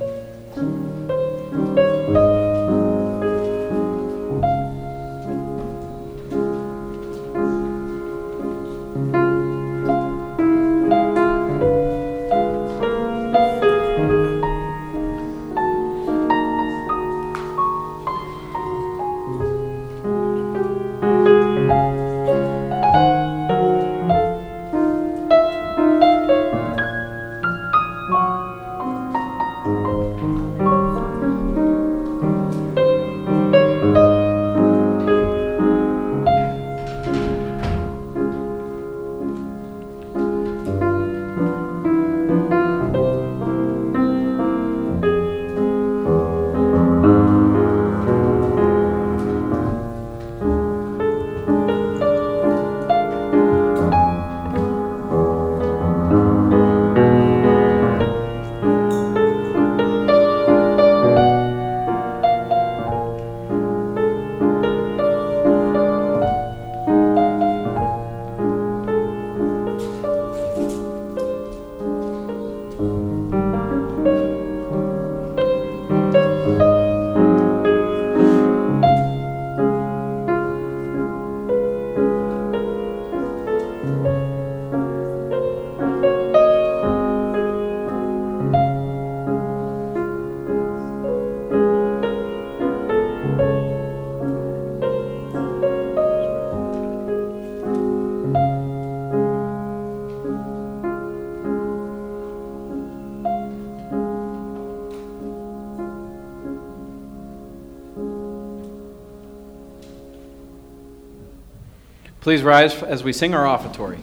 Please rise as we sing our offertory.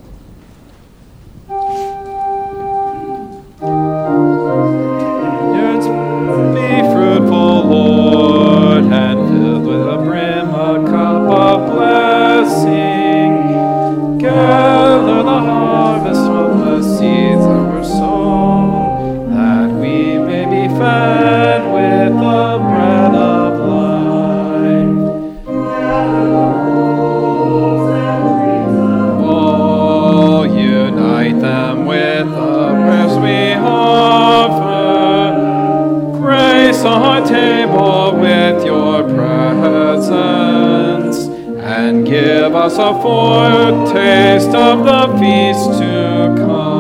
Yes, be fruitful, Lord, and filled with a brim a cup of blessing. Gather the harvest from the seeds that were sown, that we may be fed with the bread of life. Them with the prayers we offer. Grace our table with your presence, and give us a foretaste of the feast to come.